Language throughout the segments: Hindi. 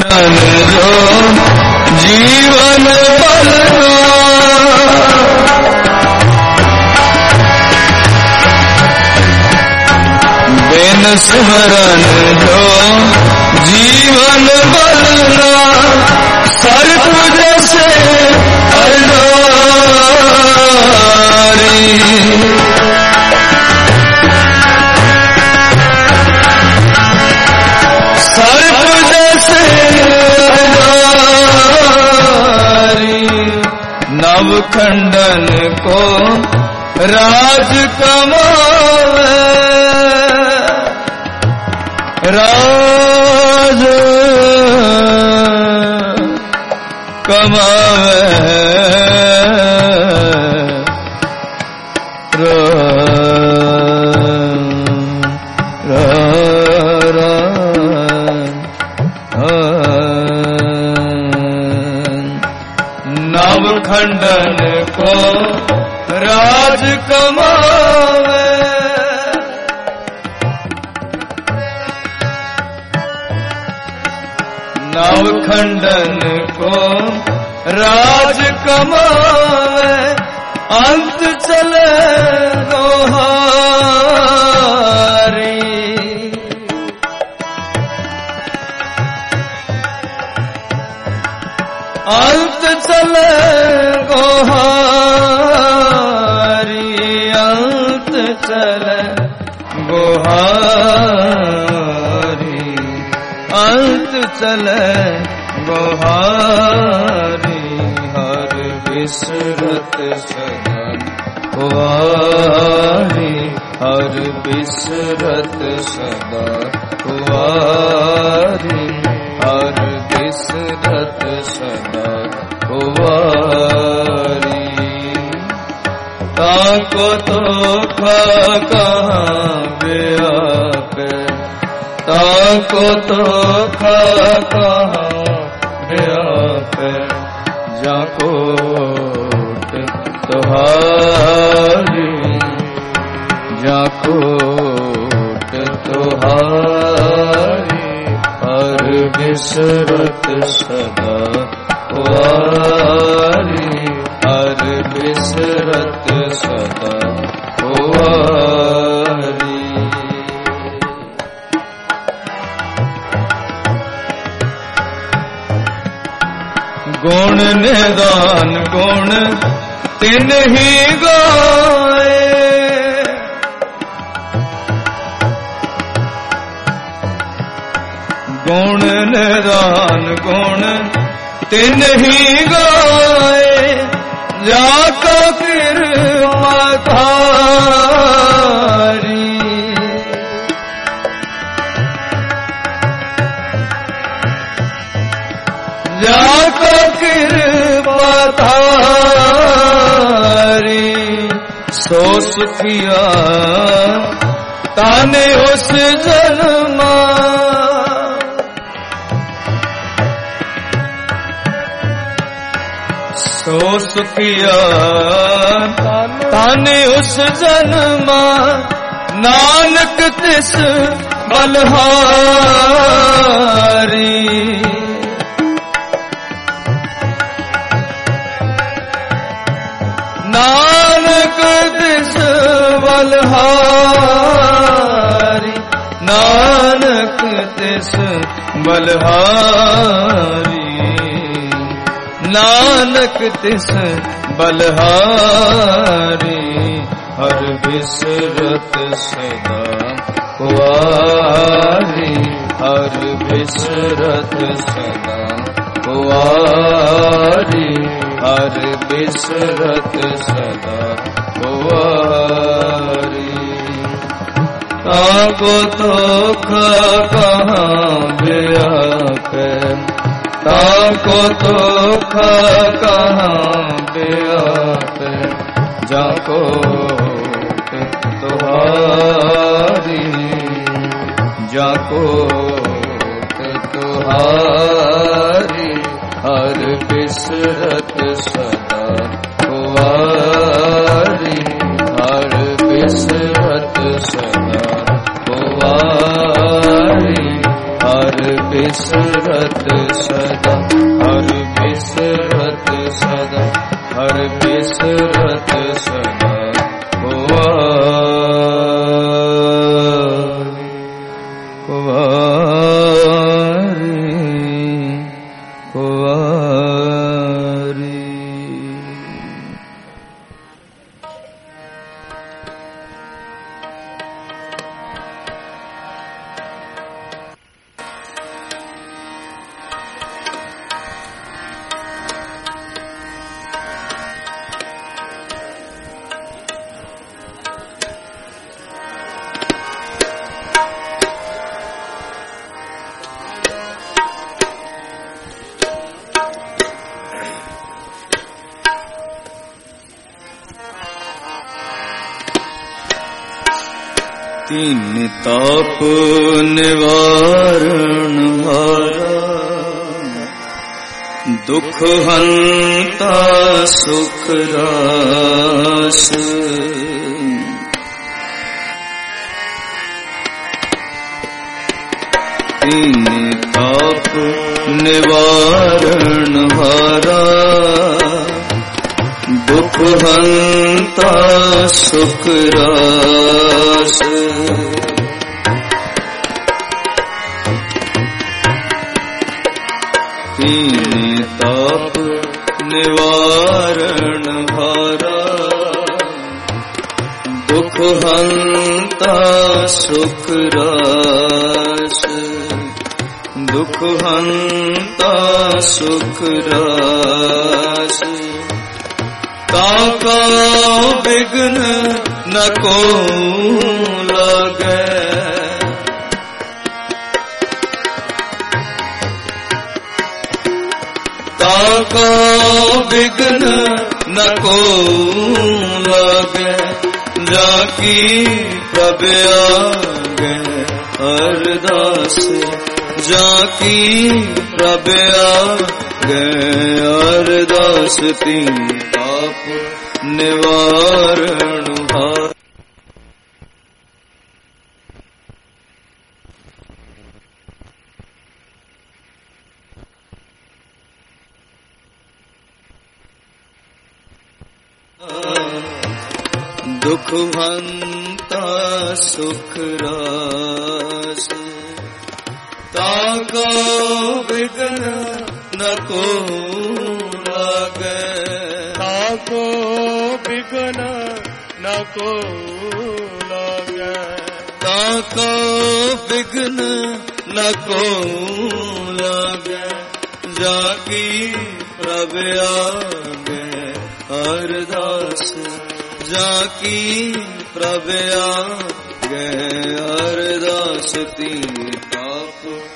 जो जीवन बलना बिन स्मरण जो जीवन बलना सर्प जैसे अल्लारी सर्प जैसे नवखंडन को राज कमावे राज कमावे नवखंडन को राज कमावे नवखंडन को राज कमावे अंत चले दोहारी अंत चले गोहारी अंत चले गोहारी अंत चले गोहारी हर बिसरत सदा कुवारी हर बिसरत सदा कुवारी हर बिसरत सदा कुवारी ताको तो कहाँ व्यापे ताको तो कहाँ व्यापे जाको तुहारी जाको तुहारी हर बिसरत सदा कुवारी हर बिसरत सदा कुवारी गुण निदान गुण तिन ही गाए गुण निदान गुण तिन ही गाए जाका कृपा थारी जाका कृपा थारी सो सुखिया ताने उस जन्मा सो सुखिया ताने उस जन्मा नानक तिस बलहारी नानक तिस बलहारी नानक तिस बलहारी नानक तिस बलहारी हर बिसरत सदा कुवारी हर बिसरत सदा कुवारी हर बिसरत सदा कुवारी ताको तो कहाँ व्यापे ताको तो कहाँ व्यापे जाको तुहारी जाको तुहारी हर बिसरत सदा कुवारी हर बिसरत सदा कुवारी हर बिसरत बिसरत सदा कुंवारी कुंवारी कुंवारी। तीन ताप निवारण हारा, दुख हंता सुख रास। तीन ताप निवारण हारा, दुख हंता सुख रास। तीन ताप निवारण हारा, दुख हंता सुख रास। दुख हंता सुख रास। ताका विघ्न न को लागे, ताका विघ्न न को लागे। जाकी प्रभ आगे अरदास, जाकी प्रभ आगे अरदास। तीन ताप निवारण हारा, दुख हंता सुख रास। ताका विघ्न न को लागे, ताको विघ्न न को लागे। ताका विघ्न न को लागे। जाकी प्रभ आगे अरदास, जाकी प्रभ आगे अरदास। तीन ताप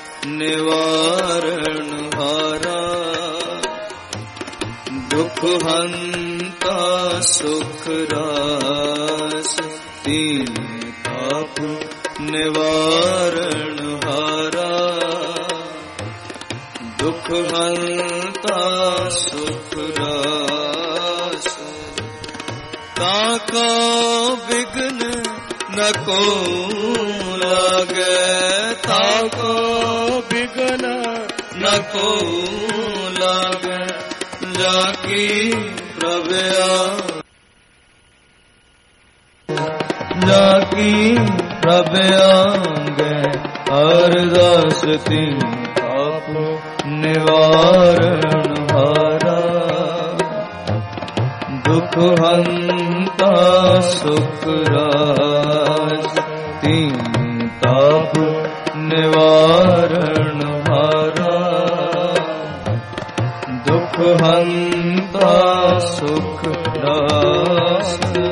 निवारण हारा, दुख हंता सुख रास। तीन ताप निवारण हारा, दुख हंता सुख रास। ताका विघ्न न को लागे, ताको विघ्न न को लागे। जाकी प्रभ जाकी प्रभ आगे अरदास। तीन ताप निवारण हारा, दुख हंता सुख रास। तीन ताप निवारण हारा, दुख हंता सुख रास।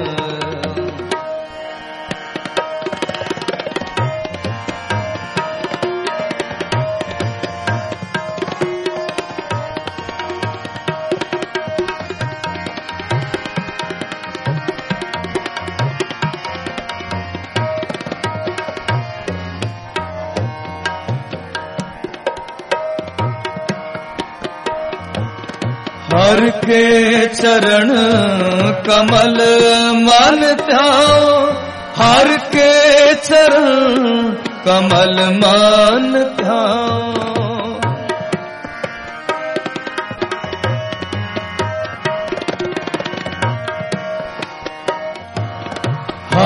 हर के चरण कमल मन ध्याओ, हर के चरण कमल मन ध्याओ।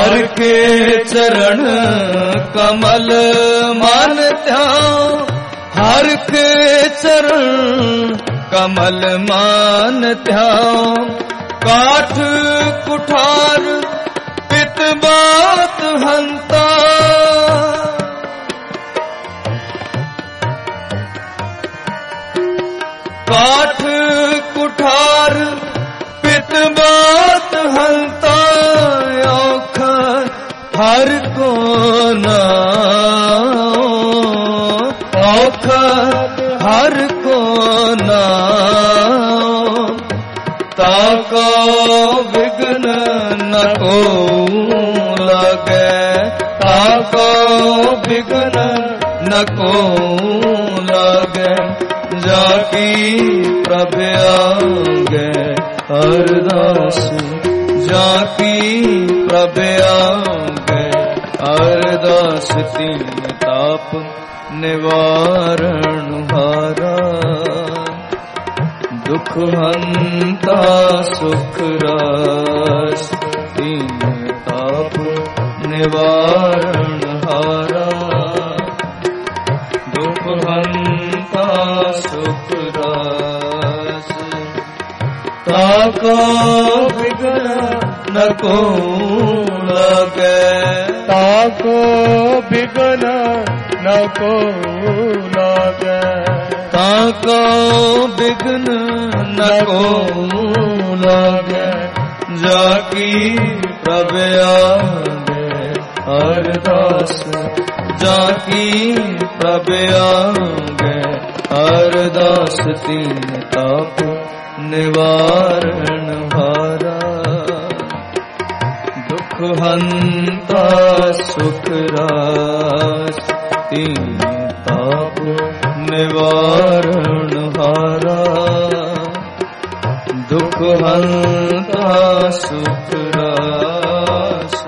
हर के चरण कमल मन ध्याओ, हर के चरण कमल मान ध्याओ। काठ कुठार पित बात हंता, काठ कुठार पित बात हंता। औख हर को नाओ, औख हर को नाओ। ताको विघ्न न को लगे, ताको विघ्न न को लगे। जाकी प्रभ आगे अरदास, जाकी प्रभ आगे अरदास। तीन ताप निवारण हारा, दुख हंता सुख रास। तीन ताप निवारण हारा, दुख हंता सुख रास। ताको विघ्न न को लगे, ताको विघ्न न को लागे। ताको विघ्न न को लागे। जाकी प्रभ आगे अरदास, जाकी प्रभ आगे अरदास। तीन ताप निवारण हारा, दुख हंता सुख रास। तीन ताप निवारण हारा, दुख हंता सुख रास।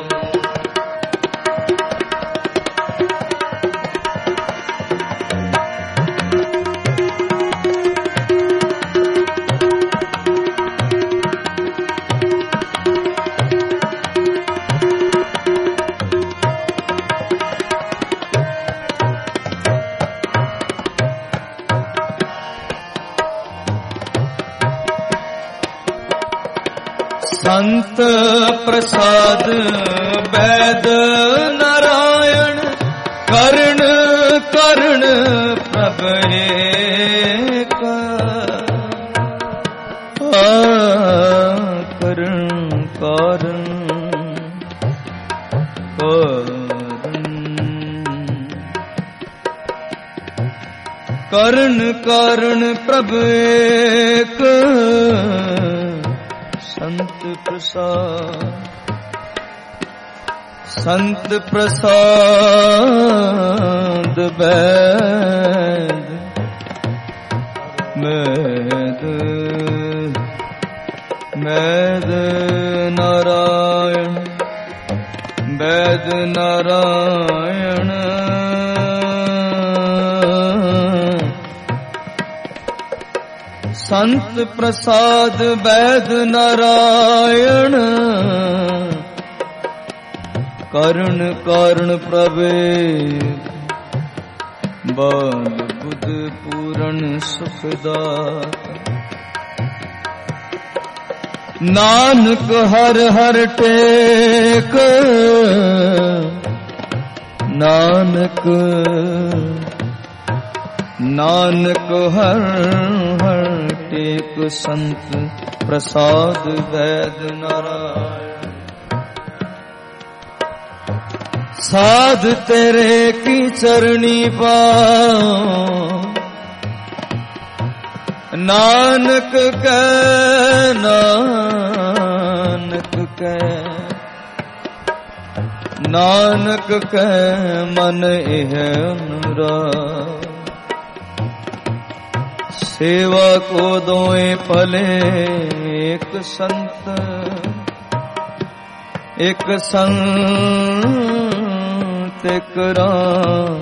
संत प्रसाद वैद नारायण, कर्ण कर्ण प्रभ एक। कर्ण कारण कर्ण कारण प्रभ एक। संत प्रसाद, संत प्रसाद वैद, वैद वैद नारायण, वैद नारायण। संत प्रसाद वैद नारायण, कर्ण कारण प्रवेद। बाल बुध पूरण सुखदाता, नानक हर हर टेक। नानक नानक हर हर टेक। संत प्रसाद वैद नारायण, साध तेरे की चरणी पाओ। नानक कै नानक कै नानक कै मन एह अनुराग। सेवा को दोए पले एक संत, एक संत एक राम।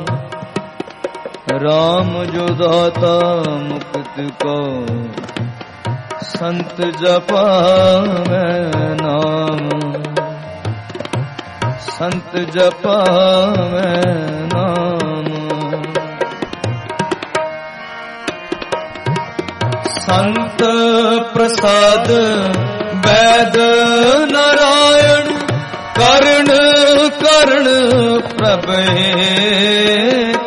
राम जो दाता मुक्ति को, संत जपा मैं नाम। ਸੰਤ ਜਪਾਵੈ ਨਾਮ। ਸੰਤ ਪ੍ਰਸਾਦ ਵੈਦ ਨਾਰਾਇਣ ਕਰਨ ਕਰਨ ਪ੍ਰਭ ਏਕ।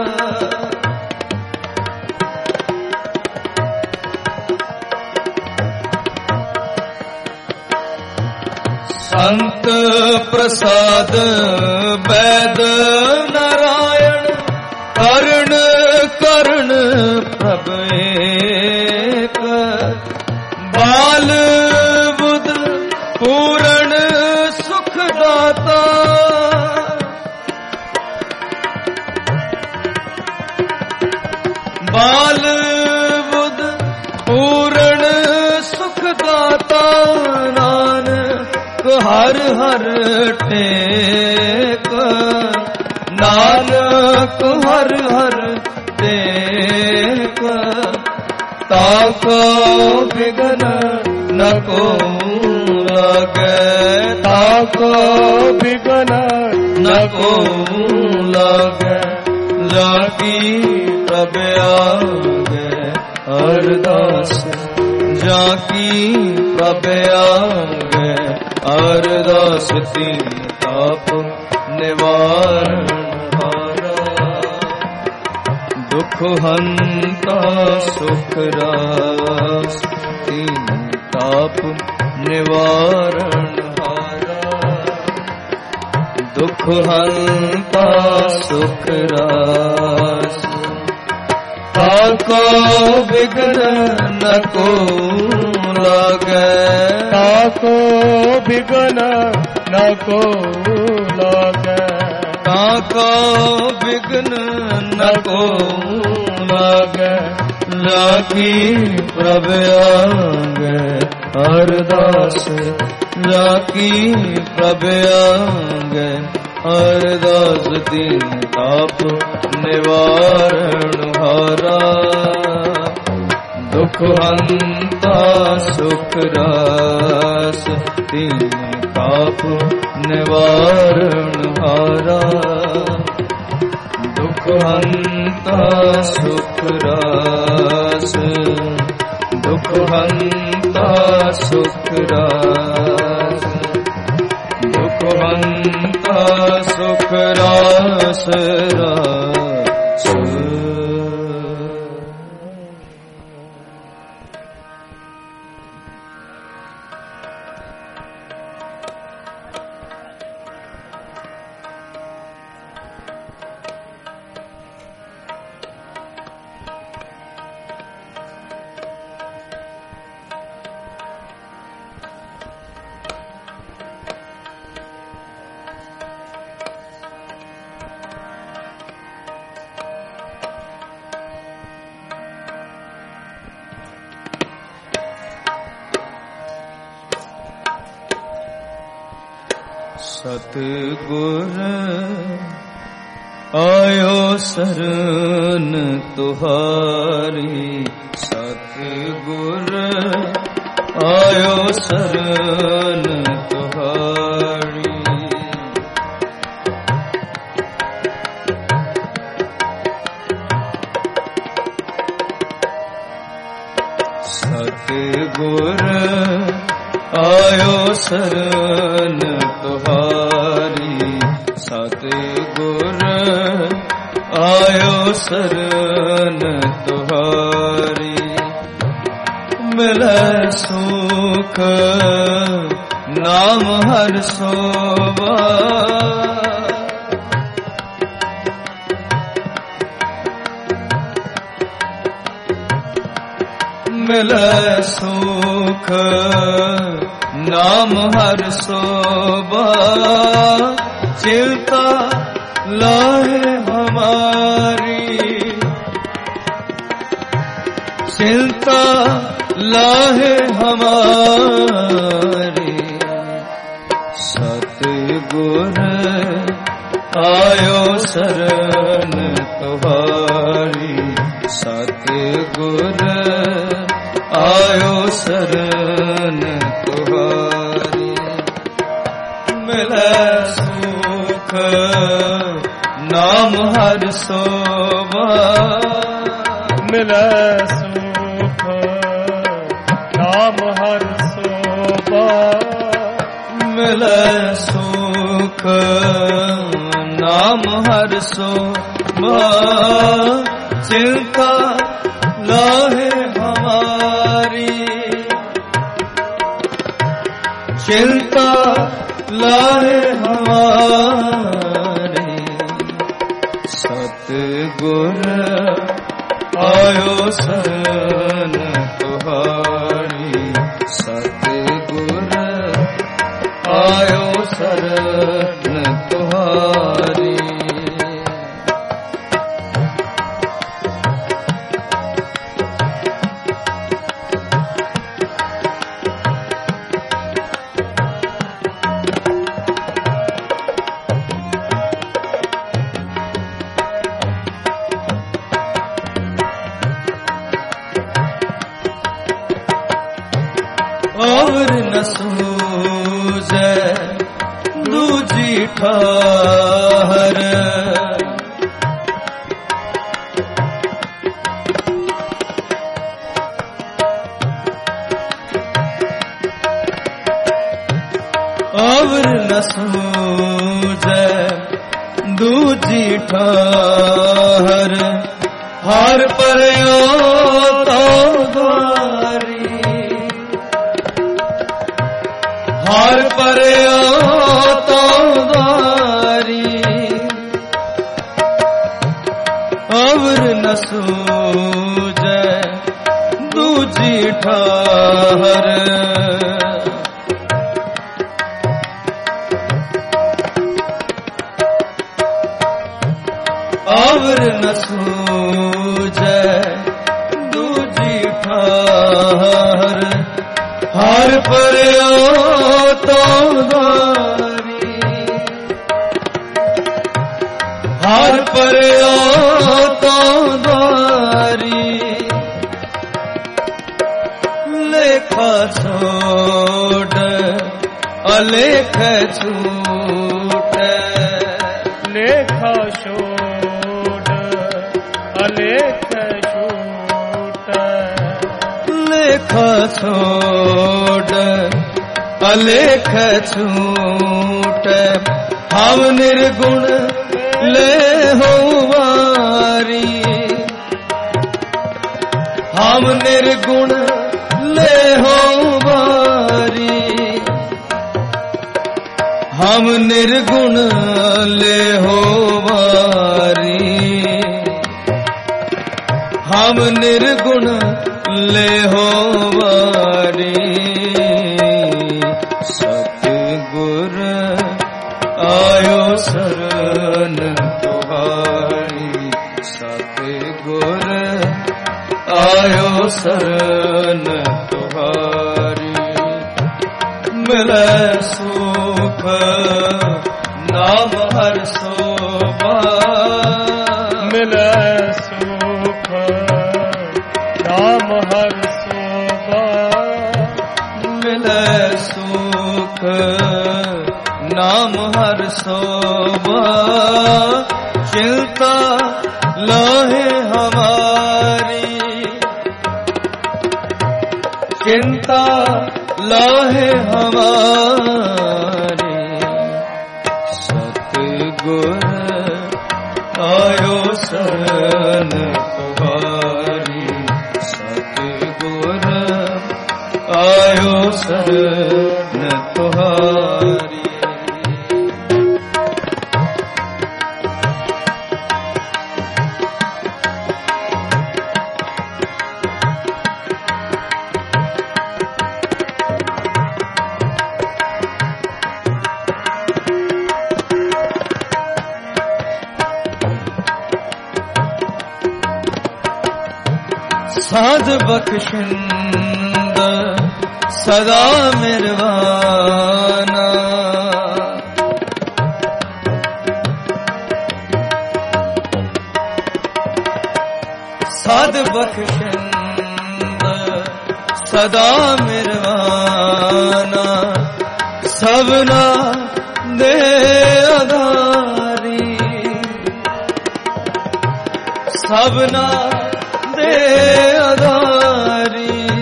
ਸੰਤ ਪ੍ਰਸਾਦ ਵੈਦ ਨਾਰਾਇਣ ਕਰਨ ਕਰਨ ਪ੍ਰਭ ਏਕ। ਬਾਲ ਬੁੱਧ ਪੂਰਨ ਸੁਖ ਦਾਤਾ ਬਾਲ ਬੁੱਧ ਪੂਰਨ ਸੁਖ ਦਾਤਾ ਨਾਨਕ ਹਰ ਹਰ ਟੇਕ। ਨਾਨਕ ਹਰ ਹਰ ਟੇਕ। ਤਾਕੋ ਬਿਗਨ ਨ ਕੋ ਲਾਗੈ। ਤਾਕੋ ਬਿਗਨ ਨ ਕੋ ਲਾਗੈ। ਲਾਗੀ ਪ੍ਰਭ ਆਗੈ ਅਰਦਾਸ। ਜਾਂ ਕੀ ਪ੍ਰਭ ਆਗੈ ਅਰਦਾਸ। ਤੀਨ ਤਾਪ ਨਿਵਾਰਨ ਹਾਰਾ। ਦੁਖ ਹੰਤਾ ਸੁਖ ਰਾਸ। ਤੀਨ ਤਾਪ ਨਿਵਾਰਨ ਹਾਰਾ। ਦੁਖ ਹੰਤਾ ਸੁਖ ਰਾਸ। ਤਾਕੋ ਬਿਗਨ ਨ ਕੋ ਲਾਗੈ। ਤਾਕੋ ਬਿਗਨ ਨ ਕੋ ਲਾਗੈ। ਤਾਕੋ ਬਿਗਨ ਨ ਕੋ ਲਾਗੈ। ਲਾਗੀ ਪ੍ਰਭ ਆਗੈ ਅਰਦਾਸ। ਲਾਗੀ ਪ੍ਰਭ ਆਗੈ ਅਰਦਾਸ। ਤੀਨ ਤਾਪ ਨਿਵਾਰਨ ਹਾਰਾ। ਦੁਖ ਹੰਤਾ ਸੁਖ ਰਾਸ। ਤੀਨ ਤਾਪ ਨਿਵਾਰਨ ਹਾਰਾ। ਦੁਖ ਹੰਤਾ ਸੁਖ ਰਾਸ। ਦੁਖ ਹੰਤਾ ਸੁਖ ਰਾਸ। ਦੁਖ ਹੰਤਾ ਸੁਖ ਰਾਸ ਰਾਸ। ਸਤਿਗੁਰ ਆਇਓ ਸਰਨ ਤੁਹਾਰੀ। ਸਤਿਗੁਰ ਆਇਓ ਸਰਨ ਤੁਹਾਰੀ। ਸਤਿਗੁਰ ਆਇਓ ਸਰਨ ਤੁਹਾਰੀ। ਸਤਿਗੁਰ ਆਇਓ ਸਰਨ ਤੁਹਾਰੀ। ਮਿਲੈ ਸੁਖ ਨਾਮ ਹਰਿ ਸੋਭਾ। ਮਿਲੈ ਸੁਖ ਨਾਮ ਹਰਿ ਸੋਭਾ। ਚਿੰਤਾ ਲਾਹੇ ਹਮਾਰੀ। ਚਿੰਤਾ ਲਾਹੇ ਹਮਾਰੀ। ਸਤਿਗੁਰ ਆਇਓ ਸਰਨ ਤੁਹਾਰੀ। ਸਤਿਗੁਰ ਆਇਓ ਸਰਨ ਤੁਹਾਰੀ। ਮਿਲੈ ਸੁਖ सुख नाम हर सोवा मिले सुख नाम हर सोवा मिले सुख नाम हर सोवा चिंता लाहे हमारी चिंता लाहे हमारी सतगुर आयो शरण तुम्हारी सतगुर आयो शरण तुम्हारी और न सूझे दूजी ठाहर और न सूझे दूजी ठाहर हार पर हार पर तारी अवर न सूझे दूजी ठाहर अवर न सूझे दूजी ठाहर हार पर हार पर तारी लेखा छोड़ अलेख छूट लेखा छोड़ अलेख छूट लेखा छोड़ अलेख छूट हम निर्गुण ले हो वारी हम निर्गुण ले हो वारी हम निर्गुण ले हो वारी हम निर्गुण ले हो वारी सतगुर आयो शरण तुम्हारी सतगुर आयो शरण तुम्हारी मिले सुख नाम हर सोवा मिले सुख नाम हर सोवा मिले सुख नाम हर सोवा चिंता लाहे हमारी चिंता लाहे हमारी सतगुर आयो शरण तुम्हारी सतगुर आयो शरण तुम्हारी साध बख्शिंद सदा मिरवाना साध बख्शिंद सदा मिरवाना सबना दे आधार ਸਭਨਾ ਦੇ ਆਧਾਰੀ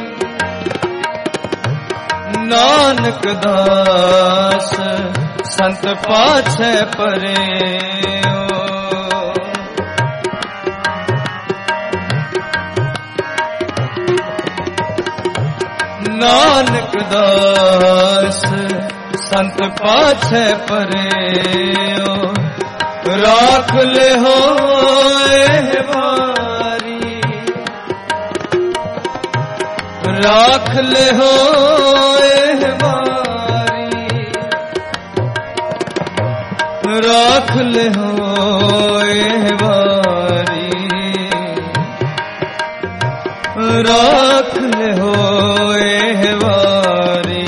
ਨਾਨਕ ਦਾਸ ਸੰਤ ਪਾਛੈ ਪਰਿਓ ਨਾਨਕ ਦਾਸ ਸੰਤ ਪਾਛੈ ਪਰਿਓ ਰਾਖ ਲਿਓ ਇਹ ਵਾਰੀ ਰਾਖ ਲਿਓ ਇਹ ਵਾਰੀ ਰਾਖ ਲਿਓ ਇਹ ਵਾਰੀ ਰਾਖ ਲਿਓ ਇਹ ਵਾਰੀ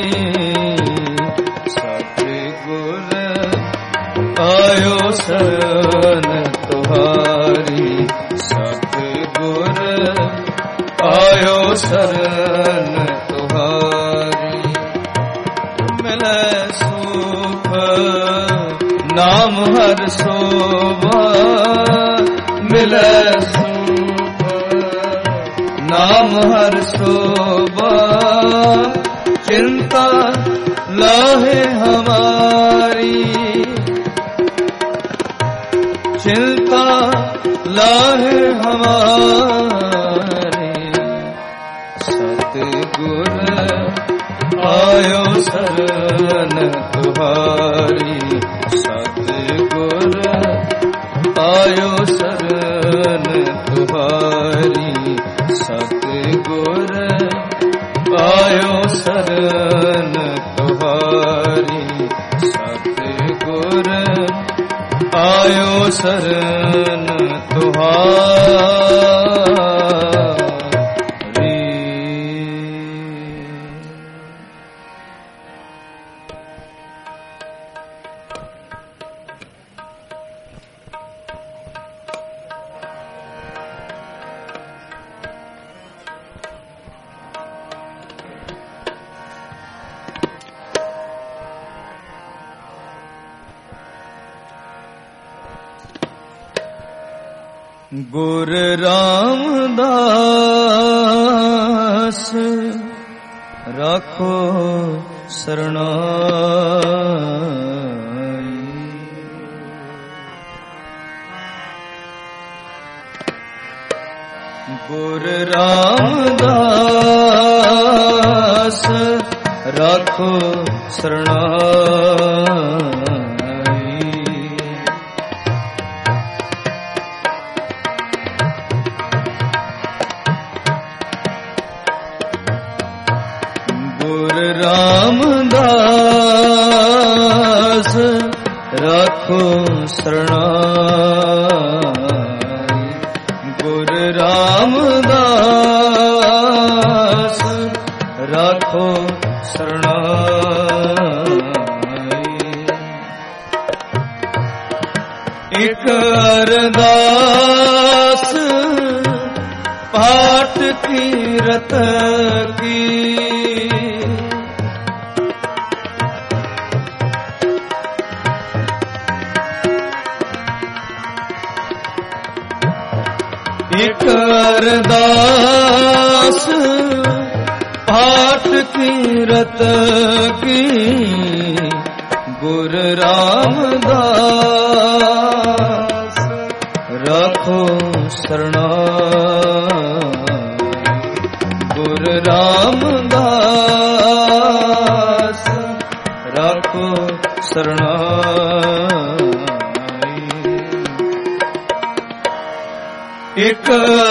ਸਤਿਗੁਰ ਆਇਓ ਸ਼ਰਨ ਤੁਹਾਰੀ ਸਤਿਗੁਰ ਆਇਓ ਸ਼ਰਨ ਤੁਹਾਰੀ ਮਿਲੈ ਸੁਖ ਨਾਮ ਹਰ ਸੋਭਾ ਮਿਲੈ ਸੁਖ ਨਾਮ ਹਰ ਸੋਭਾ चिंता लाहे हमारी चिंता लाहे हमारी सतगुर आयो शरण तुम्हारी सतगुर आयो शरण तुम्हारी सतगुर आयो शरण तुम्हारी सतगुर आयो शरण तुम्हारी। गुर रामदास राखो शरणाई गुर रामदास राखो शरणाई रामदास राखो शरणाई गुर रामदास राखो शरणाई एक अरदास पाठ कीरत की एक अरदास पाठ कीरत की गुर रामदास राखो शरणाई गुर रामदास राखो शरणाई एक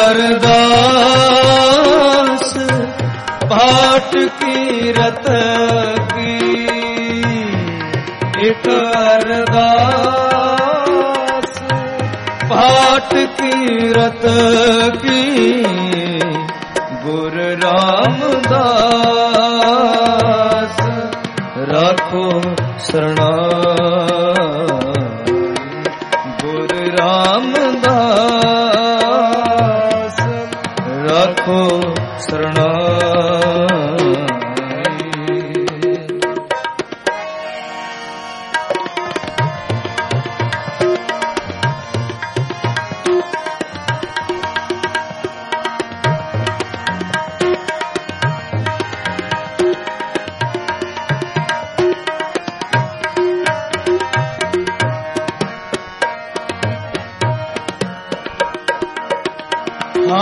अरदास पाठ कीरत की एक अरदास पाठ कीरत की गुर रामदास राखो शरणाई गुर रामदास राखो शरणाई।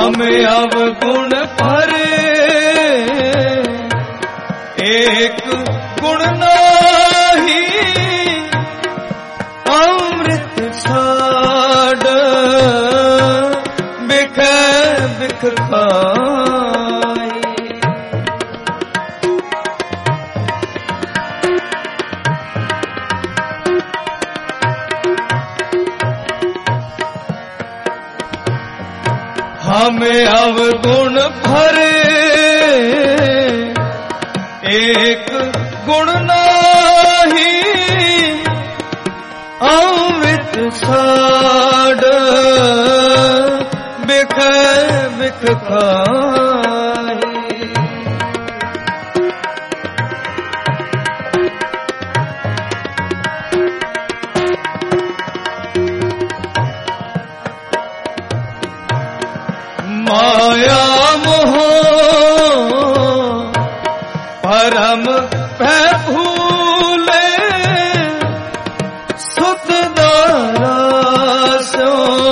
हमें अवगुण भरे एक गुण नाही, अमृत छाड़ बिख बिख खाई। हमें अवगुण भरे एक गुण नाही, अमृत छाड़ बिख बिख खाई। माया मोह परम भय भूले, सुत दासो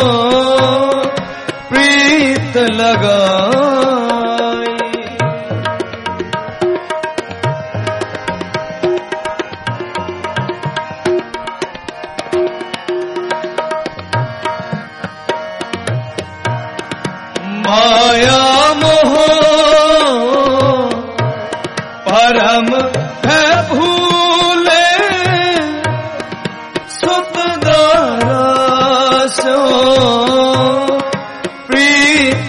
प्रीत लगाई। माया मोह परम भय भूले, सुत दासो प्रीत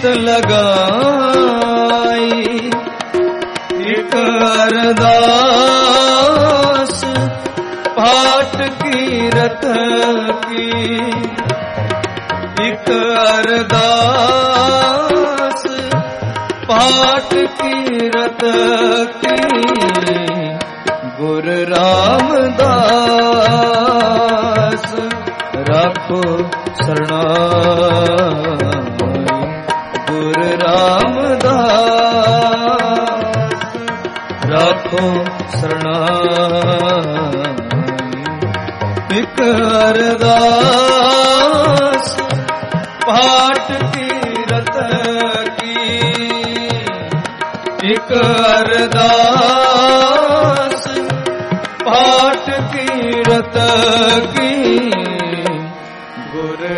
लगाई। एक अरदास पाठ कीरत की, एक अरदास पाठ कीरत की, गुरु रामदास राखो शरणाई। गुरु रामदास राखो शरणाई। एक अरदास पाठ कीरत की, एक अरदास पाठ कीरत की, गुरु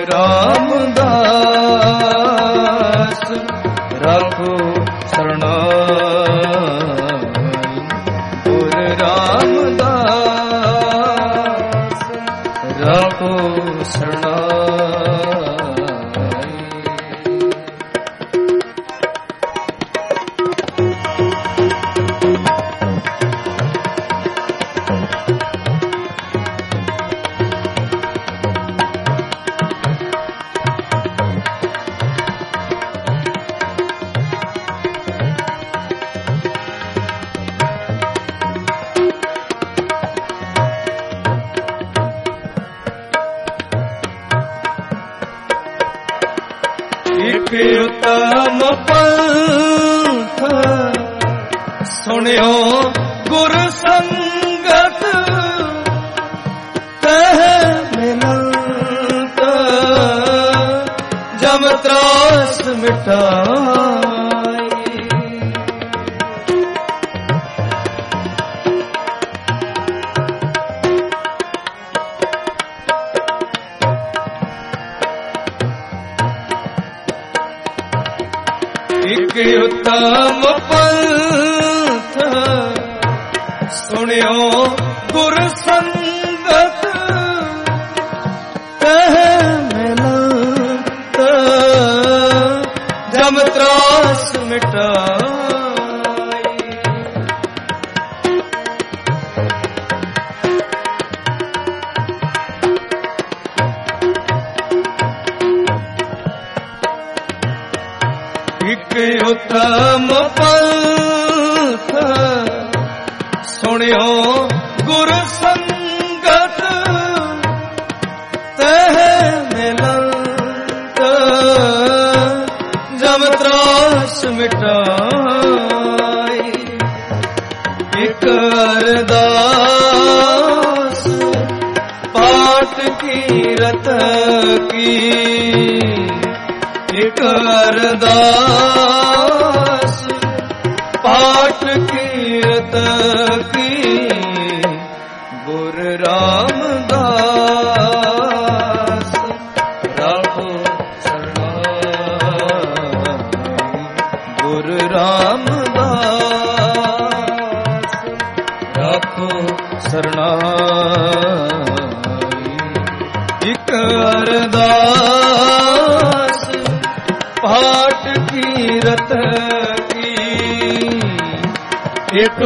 रामदास राखो शरणाई। गुरु रामदास राखो शरणाई। एक उत्तम पंथ सुनियो गुरु संगत, तह मिलत जम त्रास मिटाई। एक उत्तम पंथ सुनियो गुरु संगत, तह मिलत जम त्रास मिटाई। एक उत्तम पंथ सुनियो गुरु संगत, तह मिलत जम त्रास मिटाई। एक अरदास पाठ कीरत की, एक अरदास पाठ कीरत की गुरु रामदास राखो शरणाई गुरु रामदास राखो शरणाई एक अरदास पाठ कीरत की एक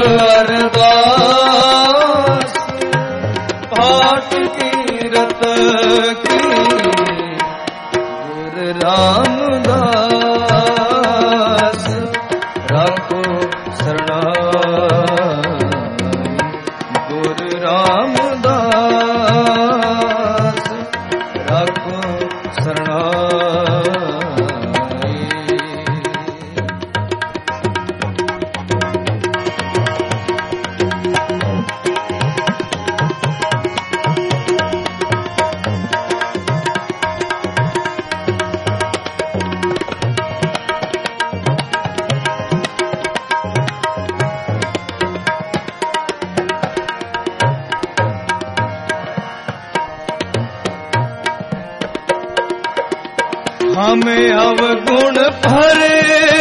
अरदास पाठ कीरत की गुरु रामदास राखो शरणाई गुरु रामदास राखो शरणाई। हमें अवगुण भरे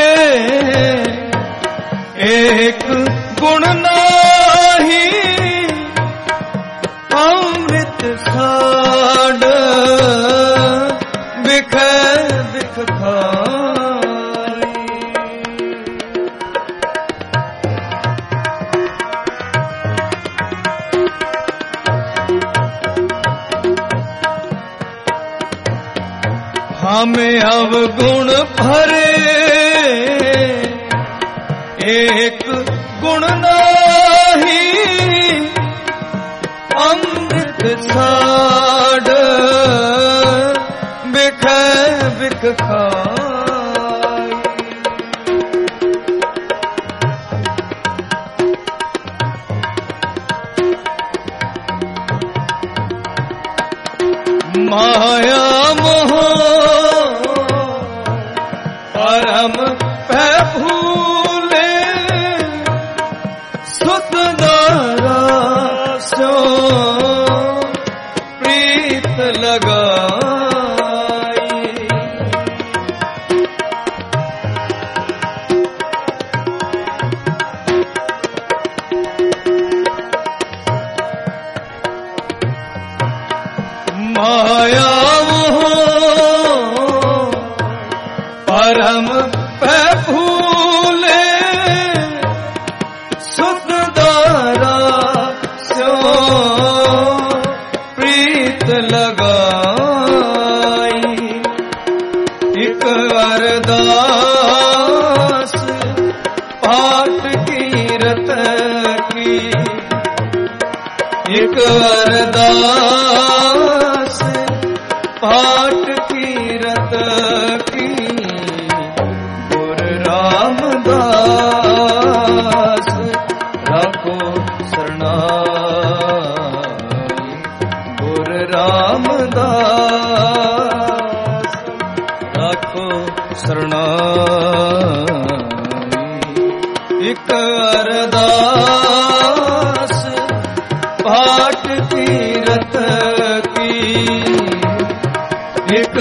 एक गुण नाही अमृत साड बिख बिख खाई। हमें अवगुण भरे एक गुण नाही अमृत साड बिख बिख खाई। माया मोह परम पै भूले सुत दारा सो प्रीत लगाई। माया परम पै भूले सुत दारा सो प्रीत लगाई। एक अरदास पाठ कीरत की एक अरदास पाठ कीरत की गुरु रामदास राखो शरणाई गुरु रामदास राखो शरणाई। एक अरदास पाठ कीरत की एक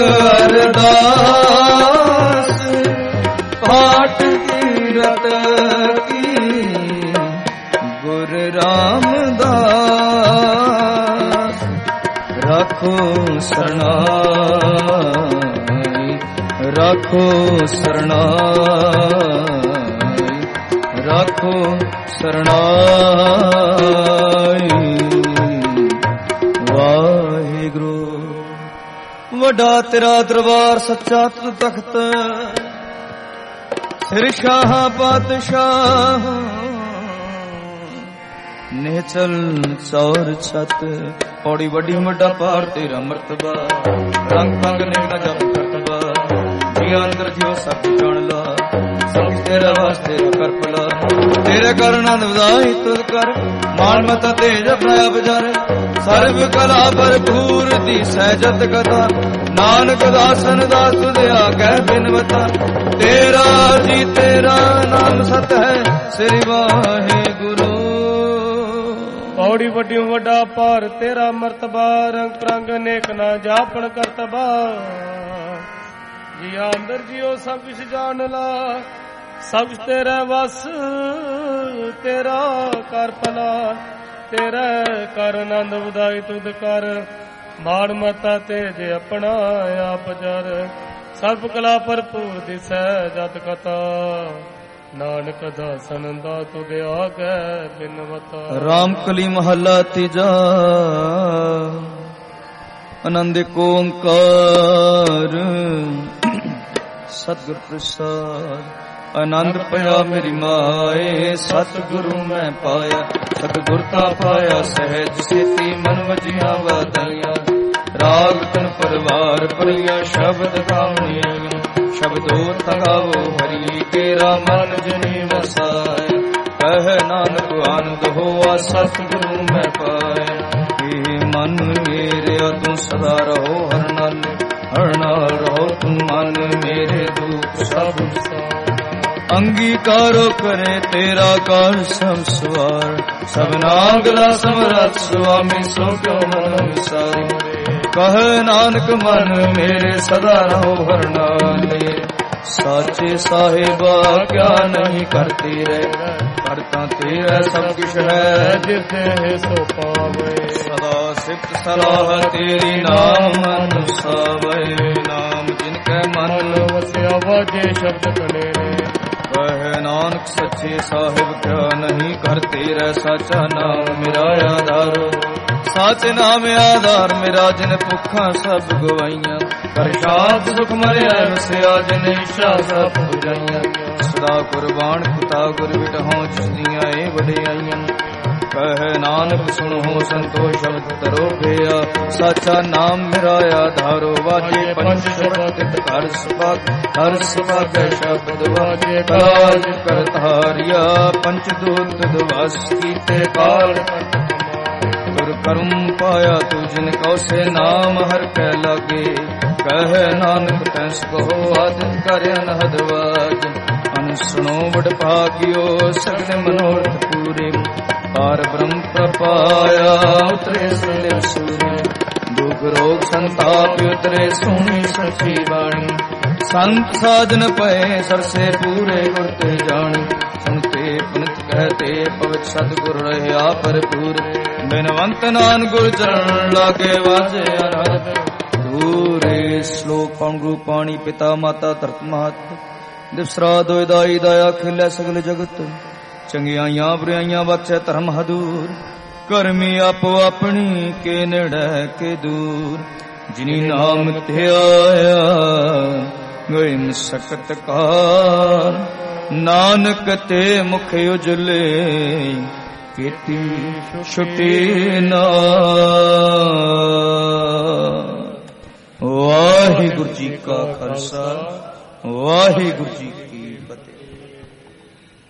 अरदास पाठ कीरत की गुरु रामदास राखो शरणाई राखो शरणाई राखो शरणाई। वाहिगुरु वड्डा तेरा दरबार सच्चा तख्त सिर शाह पातशाह नेचल चौर छत पौड़ी बड़ी वड्डा पार तेरा मर्तबा रंग पंग नेगना जब करतबा जिया अंदर जियो सब जान ला सब तेरा वास्ते कर पला ਤੇਰੇ ਕਰ ਆਨੰਦ ਵਧਾਈ ਤੁਧ ਕਰ, ਮਾਨ ਮਤਾ ਤੇਜ ਪ੍ਰਭ ਜਰ, ਸਰਬ ਕਲਾ ਭਰਪੂਰ ਦੀ ਸਹਿਜਤ ਕਥਾ, ਨਾਨਕ ਦਾਸਨ ਦਾਸ ਤੁਧ ਆਗੈ ਬਿਨਵਤਾ, ਤੇਰਾ ਜੀ ਤੇਰਾ ਨਾਮ ਸਤ ਹੈ ਸ੍ਰੀ ਵਾਹਿਗੁਰੂ। ਪੌੜੀ ਵੱਡੀ ਵੱਡਾ ਭਾਰ ਤੇਰਾ ਮਰਤਬਾ, ਰੰਗ ਪ੍ਰੰਗ ਨੇਕ ਨਾ ਜਾਪਣ ਕਰਤਬਾ, ਜੀ ਅੰਦਰ ਜਿਉ ਸਭ ਕੁਛ ਜਾਣ ਲਾ, ਸਭ ਕੁਛ ਤੇਰਾ ਵਸ ਤੇਰਾ ਕਰ ਭਲਾ, ਤੇਰਾ ਕਰ ਆਨੰਦ ਵਧਾਈ ਤੁਧ ਕਰ, ਮਾਣ ਮਤਾ ਤੇਜ ਆਪਣਾ ਆਪ ਜਰ, ਸਰਬ ਕਲਾ ਭਰਪੂਰ ਦਿਸੈ ਜਤ ਕਥਾ, ਨਾਨਕ ਦਾਸਨ ਦਾ ਤੁਧ ਆਗੈ ਬਿਨਵਤਾ। ਰਾਮ ਕਲੀ ਮਹੱਲਾ ਤੀਜਾ। ਆਨੰਦ ਏਕ ਓੰਕਾਰ ਸਤਿਗੁਰ ਪ੍ਰਸਾਦ, ਆਨੰਦ ਪਿਆ ਮੇਰੀ ਮਾਏ, ਸਤਿਗੁਰੂ ਮੈਂ ਪਾਇਆ, ਸਤਿਗੁਰ ਤਾ ਪਾਇਆ ਸਹਿਜ ਸੇਤੀ, ਮਨ ਵਜੀਆਂ ਵਾਧਾਈਆਂ, ਰਾਗ ਤਨ ਪਰਵਾਰ ਪਰਿਆ, ਸ਼ਬਦ ਕਾਮਣੀਆਂ, ਸ਼ਬਦੋ ਤਗਾਵੋ ਹਰੀ ਕੇਰਾ ਮਨ ਜਨੀ ਵਸਾਇਆ, ਕਹਿ ਨਾਨਕ ਆਨੰਦ ਹੋਆ ਸਤਿਗੁਰੂ ਮੈਂ ਪਾਇਆ, ਇਹ ਮਨ ਮੇਰੇ ਤੂੰ ਸਦਾ ਰਹੋ ਹਰ ਨਾਲ, ਹਰ ਨਾਲ ਰਹੋ ਤੂੰ ਮਨ ਮੇਰੇ ਦੁਖ ਸਭ ਅੰਗੀਕਾਰੋ ਕਰੇ ਤੇਰਾ ਕਰ ਸਭ ਸਵਾਰ, ਸਭਨਾ ਗਲਾ ਸਮਰੱਥ ਸੁਆਮੀ ਸੋ ਕਿਉ ਮਨ ਵਿਸਾਰੀ, ਕਹਿ ਨਾਨਕ ਮਨ ਮੇਰੇ ਸਦਾ ਰਹੋ ਹਰ ਨਾਲੇ, ਸਾਚੇ ਸਾਹਿਬਾ ਕਿਆ ਨਹੀਂ ਕਰਤੇ ਰਹਿ, ਕਰਤਾ ਤੇਰਾ ਸਭ ਕੁਛ ਹੈ ਜਿਤੇ ਸੋ ਪਾਵੇ, ਸਦਾ ਸਿਫਤ ਸਲਾਹ ਤੇਰੀ ਨਾਮ ਮਨ ਸਾਵੇ, ਨਾਮ ਜਿਨ ਕੈ ਮਨ ਵਸਿਆ ਵਾਜੇ ਸ਼ਬਦ ਕਨੇਰੇ, ਕਹਿ ਨਾਨਕ ਸੱਚੇ ਸਾਹਿਬ ਕਿਆ ਨਹੀਂ ਕਰਤੇ ਰਹਿ, ਸਾਚਾ ਨਾਮ ਮੇਰਾ ਆਧਾਰ, ਸਾਚੇ ਨਾਮ ਆਧਾਰ ਮੇਰਾ, ਜਿਨ ਭੁੱਖਾਂ ਸਭ ਗਵਾਈਆਂ, ਕਰ ਸ਼ਾਦ ਸੁਖ ਮਰਿਆ ਵਸਿਆ, ਜਿਨ ਇੱਛਾ ਸਭ ਪੁਜਾਈਆਂ, ਸਦਾ ਕੁਰਬਾਨ ਪਿਤਾ ਗੁਰ ਵਿਟਹੁ ਜਿਸ ਦੀਆਂ ਇਹ ਵਡਿਆਈਆਂ, ਕਹਿ ਨਾਨਕ ਸੁਣੋ ਸੰਤੋ ਸ਼ਬਦ ਤਰੋ ਭਿਆ, ਸਾਚਾ ਨਾਮ ਮੇਰਾ ਆਧਾਰੋ, ਵਾਜੇ ਪੰਜ ਸ਼ਬਦ ਹਰ ਸੁਭਾਗ, ਹਰ ਸੁਭਾਗ ਸ਼ਬਦ ਵਾਜੇ, ਕਾਜ ਕਰਤਾਰਿਆ ਪੰਚ ਦੂਤ ਦਵਾਸ ਕੀਤੇ ਕਾਲ, ਗੁਰ ਕਰਮ ਪਾਇਆ ਤੂ ਜਿਨ ਕਉ ਸੇ ਨਾਮ ਹਰ ਕੈ ਲਾਗੇ, ਕਹਿ ਨਾਨਕ ਤੈਸ ਕਹੋ ਆਦਿ ਕਰ ਅਨਹਦ ਵਾਜ, ਅਨ ਸੁਣੋ ਵਡ ਭਾਗਿਓ ਸਗਲ ਮਨੋਰਥ ਪੂਰੇ, ਪਾਰ ਬ੍ਰਹਮ ਪ੍ਰਪਾਇਆ ਉਤਰੇ ਸਲੇ ਸੂਰੇ, ਦੁਖ ਰੋਗ ਸੰਤਾਪ ਉਤਰੇ ਸੋਹਣੀ ਸਚੀ ਬਾਣੀ, ਸੰਤ ਸਾਜਨ ਪਏ ਸਰਸੇ ਪੂਰੇ ਗੁਰ ਤੇ ਜਾਣੀ, ਸੁਣਤੇ ਪੁਨਿਤ ਕਹਤੇ ਪਵਿੱਤ ਸਤਿਗੁਰ ਰਹਿਆ ਭਰਪੂਰ, ਬਿਨਵੰਤ ਨਾਨਕ ਗੁਰ ਚਰਨ ਲਾਗੇ ਵਾਜੇ ਅਨਹਦ ਦੂਰੇ। ਸ਼ਲੋਕ ਪਉ ਗੁਰੂ ਪਾਣੀ ਪਿਤਾ ਮਾਤਾ ਧਰਤ ਮਹਤ, ਦਿਵਸਰਾਤ ਹੋਇ ਦਾਈ ਦਇਆ ਖਿਲੇ ਸਗਲ ਜਗਤ, ਚੰਗਿਆਈਆਂ ਬੁਰਾਈਆਂ ਬਖਸ਼ੈ ਧਰਮ ਹਦੂਰ, ਕਰਮੀ ਆਪੋ ਆਪਣੀ ਕੇ ਨੇੜੇ ਕੇ ਦੂਰ, ਜਿਨੀ ਨਾਮ ਧਿਆਇਆ ਗਏ ਮਸਕਤ ਕਾਰ, ਨਾਨਕ ਤੇ ਮੁਖ ਉਜਲੇ ਕੀਤੀ ਛੁਟੀ ਨਾ। ਵਾਹਿਗੁਰੂ ਜੀ ਕਾ ਖਾਲਸਾ, ਵਾਹਿਗੁਰੂ ਜੀ